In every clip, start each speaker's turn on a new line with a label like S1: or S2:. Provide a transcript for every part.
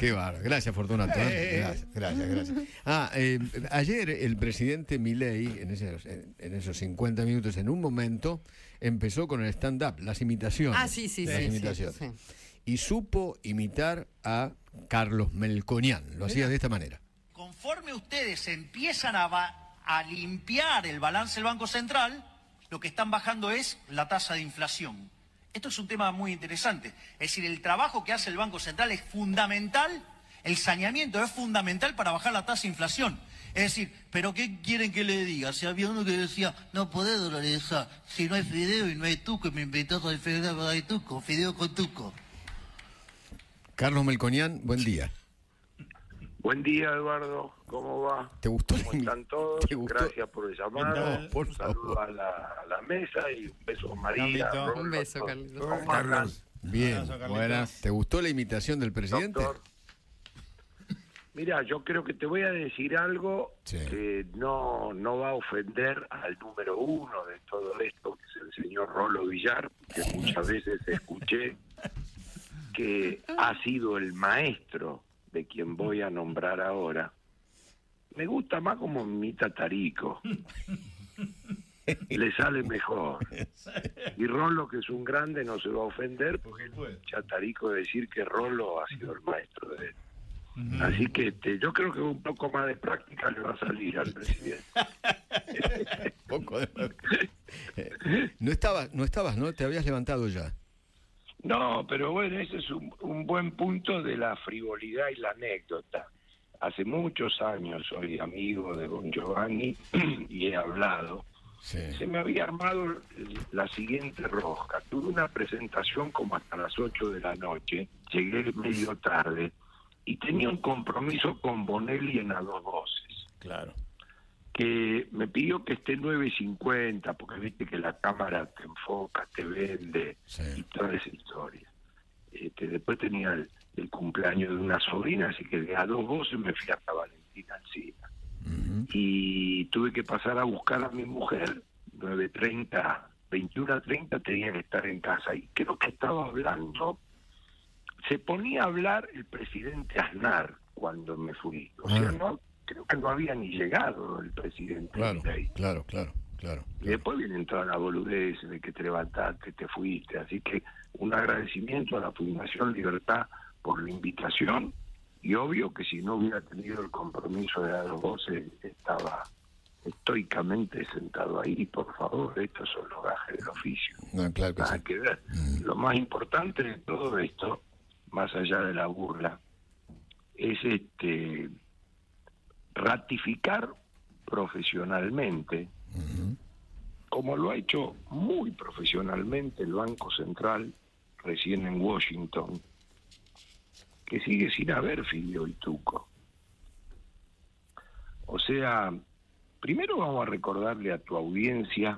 S1: Qué bárbaro. Gracias, Fortunato. Gracias. Ayer el presidente Milei, en esos 50 minutos, en un momento, empezó con el stand-up, las imitaciones.
S2: Sí.
S1: Y supo imitar a Carlos Melconian. Lo hacía de esta manera.
S3: Conforme ustedes empiezan a limpiar el balance del Banco Central, lo que están bajando es la tasa de inflación. Esto es un tema muy interesante. Es decir, el trabajo que hace el Banco Central es fundamental, el saneamiento es fundamental para bajar la tasa de inflación. Es decir, ¿pero qué quieren que le diga? Si había uno que decía, no podés dolarizar, si no hay fideo y no hay tuco, y me invitás al fideo de tuco, fideo con tuco.
S1: Carlos Melconian, buen día.
S4: Buen día, Eduardo. ¿Cómo va?
S1: ¿Te gustó?
S4: ¿Cómo están todos? Gracias por el llamado.
S1: No, por
S4: un saludo a la mesa y un beso a María.
S2: Carlito. Un beso, Carlito.
S1: Carlos. Bien, buenas. ¿Te gustó la imitación del presidente?
S4: Doctor. Mira, yo creo que te voy a decir algo que no va a ofender al número uno de todo esto, que es el señor Rolo Villar, que muchas veces escuché que ha sido el maestro de quien voy a nombrar ahora. Me gusta más como imita Tarico. Le sale mejor. Y Rolo, que es un grande, no se va a ofender, porque ya Tarico decir que Rolo ha sido el maestro de él. Así que yo creo que un poco más de práctica le va a salir al presidente.
S1: No estabas, ¿no? Te habías levantado ya.
S4: No, pero bueno, ese es un buen punto de la frivolidad y la anécdota. Hace muchos años soy amigo de Don Giovanni y he hablado.
S1: Sí.
S4: Se me había armado la siguiente rosca. Tuve una presentación como hasta las 8 de la noche, llegué medio tarde y tenía un compromiso con Bonelli en A Dos Voces.
S1: Claro.
S4: Que me pidió que esté 9:50, porque viste que la cámara te enfoca, te vende, y toda esa historia. Después tenía el cumpleaños de una sobrina, así que de A Dos Voces me fui hasta Valentina Alsina. Y tuve que pasar a buscar a mi mujer, 9:30, 21:30 tenía que estar en casa, y creo que estaba hablando, se ponía a hablar el presidente Aznar cuando me fui, o sea, no, creo que no había ni llegado el presidente.
S1: Claro.
S4: Y después viene toda la boludez de que te levantaste, te fuiste, así que un agradecimiento a la Fundación Libertad por la invitación, y obvio que si no hubiera tenido el compromiso de A Dos Voces, estaba estoicamente sentado ahí. Por favor, estos son los gajes del oficio.
S1: No, claro que
S4: nada
S1: sí.
S4: que ver. Lo más importante de todo esto, más allá de la burla, es ratificar profesionalmente, como lo ha hecho muy profesionalmente el Banco Central recién en Washington, que sigue sin haber fideo y tuco. O sea, primero vamos a recordarle a tu audiencia,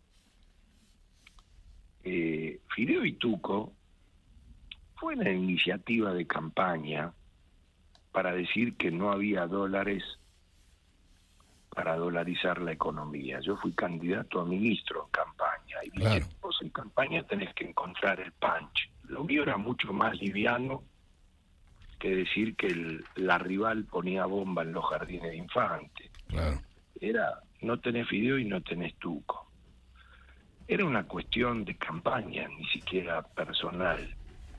S4: fideo y tuco fue una iniciativa de campaña para decir que no había dólares para dolarizar la economía. Yo fui candidato a ministro en campaña y dije, vos en campaña tenés que encontrar el punch. Lo mío era mucho más liviano que decir que la rival ponía bomba en los jardines de infantes.
S1: Claro.
S4: Era, no tenés fideo y no tenés tuco. Era una cuestión de campaña, ni siquiera personal.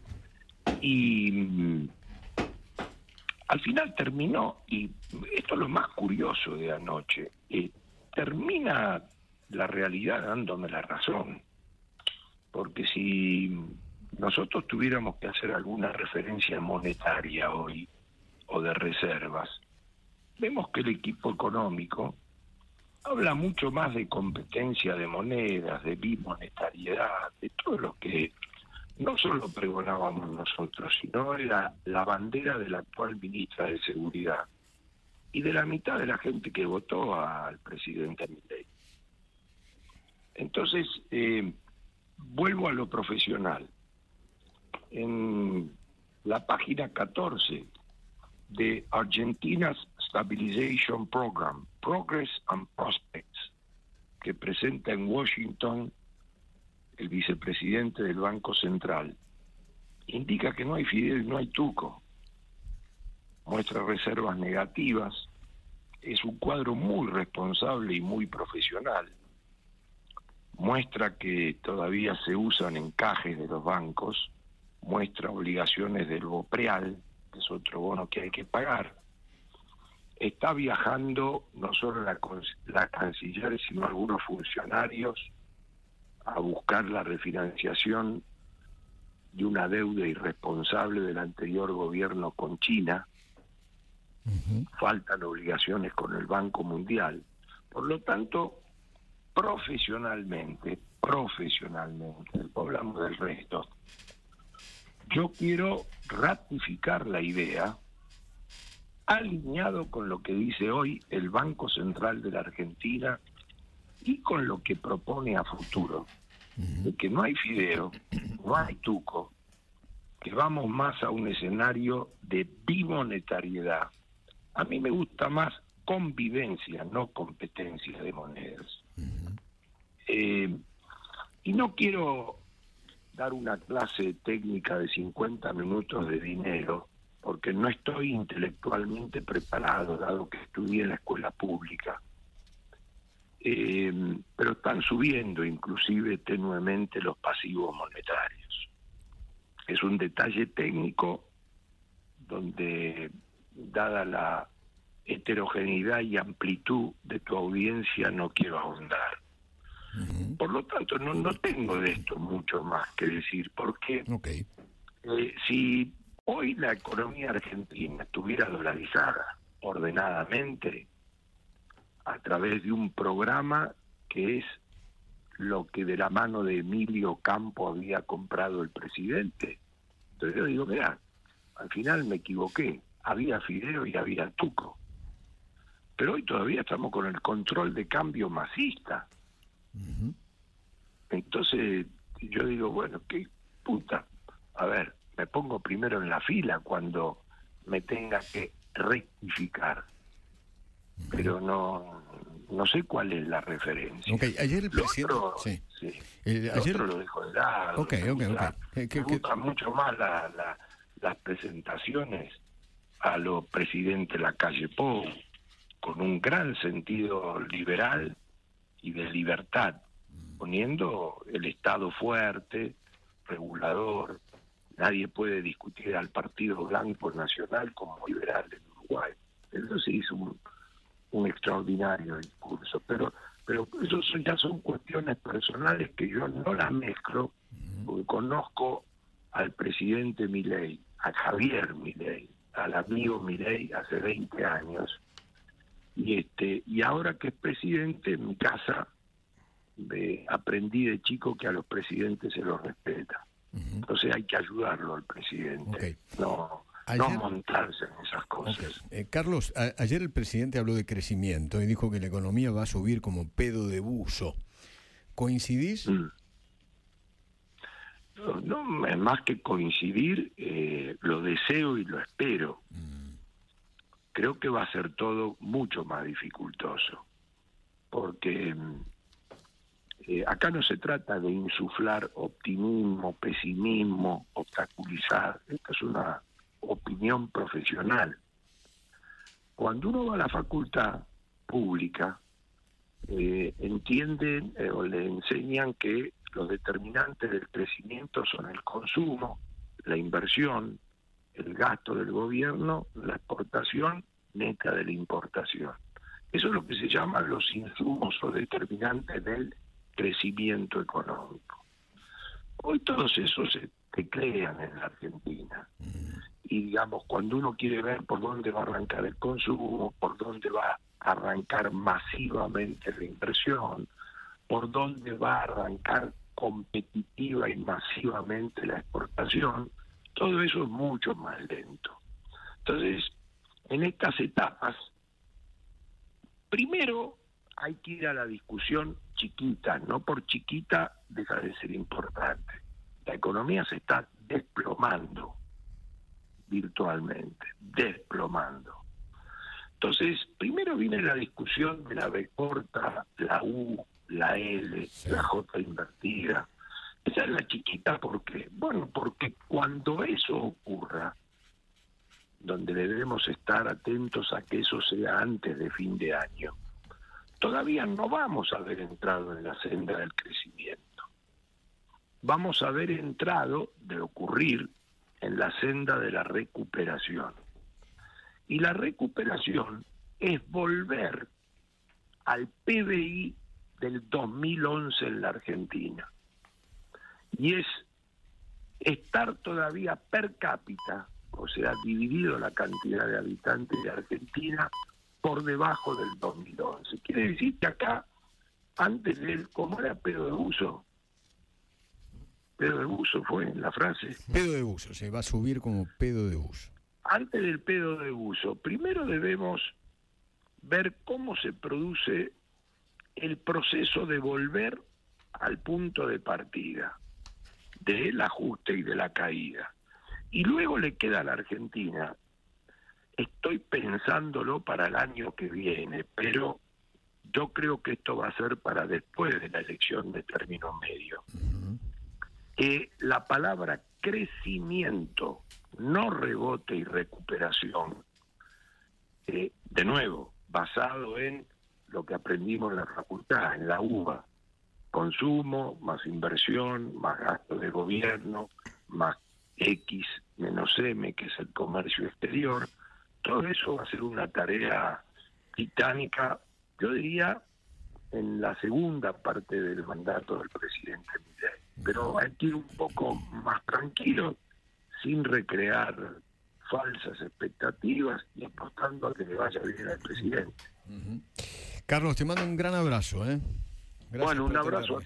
S4: Y al final terminó, y esto es lo más curioso de anoche, termina la realidad dándome la razón. Porque si nosotros tuviéramos que hacer alguna referencia monetaria hoy, o de reservas, vemos que el equipo económico habla mucho más de competencia de monedas, de bimonetariedad, de todo lo que no solo pregonábamos nosotros, sino era la bandera de la actual ministra de Seguridad y de la mitad de la gente que votó al presidente Milei. Entonces, vuelvo a lo profesional. En la página 14 de Argentina's Stabilization Program, Progress and Prospects, que presenta en Washington el vicepresidente del Banco Central, indica que no hay fideo y no hay tuco. muestra reservas negativas, es un cuadro muy responsable y muy profesional. Muestra que todavía se usan encajes de los bancos, muestra obligaciones del BOPREAL, que es otro bono que hay que pagar. Está viajando no solo la canciller, sino algunos funcionarios a buscar la refinanciación de una deuda irresponsable del anterior gobierno con China. Faltan obligaciones con el Banco Mundial. Por lo tanto, profesionalmente, hablamos del resto, yo quiero ratificar la idea, alineado con lo que dice hoy el Banco Central de la Argentina y con lo que propone a futuro, de que no hay fideo, no hay tuco, que vamos más a un escenario de bimonetariedad. A mí me gusta más convivencia, no competencia de monedas. Y no quiero dar una clase técnica de 50 minutos de dinero, porque no estoy intelectualmente preparado, dado que estudié en la escuela pública. Pero están subiendo inclusive tenuemente los pasivos monetarios. Es un detalle técnico donde, dada la heterogeneidad y amplitud de tu audiencia, no quiero ahondar. Por lo tanto, no tengo de esto mucho más que decir, porque si hoy la economía argentina estuviera dolarizada ordenadamente a través de un programa que es lo que de la mano de Emilio Campo había comprado el presidente, entonces yo digo, mirá, al final me equivoqué, había fideo y había tuco, pero hoy todavía estamos con el control de cambio masista. Entonces yo digo, bueno, qué puta, a ver, me pongo primero en la fila cuando me tenga que rectificar, pero no sé cuál es la referencia.
S1: Ayer el presidente...
S4: Otro,
S1: ayer
S4: lo dejo de lado. Me gustan mucho más las presentaciones a los presidentes Lacalle Pou, con un gran sentido liberal y de libertad, poniendo el Estado fuerte, regulador. Nadie puede discutir al Partido Blanco Nacional como liberal en Uruguay. Entonces hizo un extraordinario discurso, pero eso ya son cuestiones personales que yo no las mezclo, porque conozco al presidente Milei, a Javier Milei, al amigo Milei hace 20 años, y ahora que es presidente, en mi casa aprendí de chico que a los presidentes se los respeta. Entonces hay que ayudarlo al presidente, no montarse en esas cosas.
S1: Carlos, ayer el presidente habló de crecimiento y dijo que la economía va a subir como pedo de buzo. ¿Coincidís?
S4: No, más que coincidir, lo deseo y lo espero. Creo que va a ser todo mucho más dificultoso, porque acá no se trata de insuflar optimismo, pesimismo, obstaculizar. Esta es una opinión profesional. Cuando uno va a la facultad pública, entienden o le enseñan que los determinantes del crecimiento son el consumo, la inversión, el gasto del gobierno, la exportación neta de la importación. Eso es lo que se llama los insumos o determinantes del crecimiento económico. Hoy todos esos se teclean en la Argentina. Y digamos, cuando uno quiere ver por dónde va a arrancar el consumo, por dónde va a arrancar masivamente la inversión, por dónde va a arrancar competitiva y masivamente la exportación, todo eso es mucho más lento. Entonces, en estas etapas, primero hay que ir a la discusión chiquita, no por chiquita deja de ser importante. La economía se está desplomando virtualmente, desplomando. Entonces, primero viene la discusión de la B corta, la U, la L, la J invertida. Esa es la chiquita, ¿por qué? Bueno, porque cuando eso ocurra, donde debemos estar atentos a que eso sea antes de fin de año, todavía no vamos a haber entrado en la senda del crecimiento. Vamos a haber entrado, de ocurrir, en la senda de la recuperación. Y la recuperación es volver al PBI del 2011 en la Argentina. Y es estar todavía per cápita, o sea, dividido la cantidad de habitantes de Argentina, por debajo del 2011. Quiere decir que acá, antes de él, como era pedo de buzo, pedo de buzo fue en la frase.
S1: Pedo de buzo, se va a subir como pedo de buzo.
S4: Antes del pedo de buzo, primero debemos ver cómo se produce el proceso de volver al punto de partida, del ajuste y de la caída. Y luego le queda a la Argentina, estoy pensándolo para el año que viene, pero yo creo que esto va a ser para después de la elección de término medio. Que la palabra crecimiento, no rebote y recuperación, de nuevo, basado en lo que aprendimos en la facultad, en la UBA, consumo, más inversión, más gasto de gobierno, más X menos M, que es el comercio exterior, todo eso va a ser una tarea titánica, yo diría, en la segunda parte del mandato del presidente Milei. Pero hay que ir un poco más tranquilo, sin recrear falsas expectativas y apostando a que le vaya bien al presidente.
S1: Carlos, te mando un gran abrazo. Gracias.
S4: Bueno, un abrazo a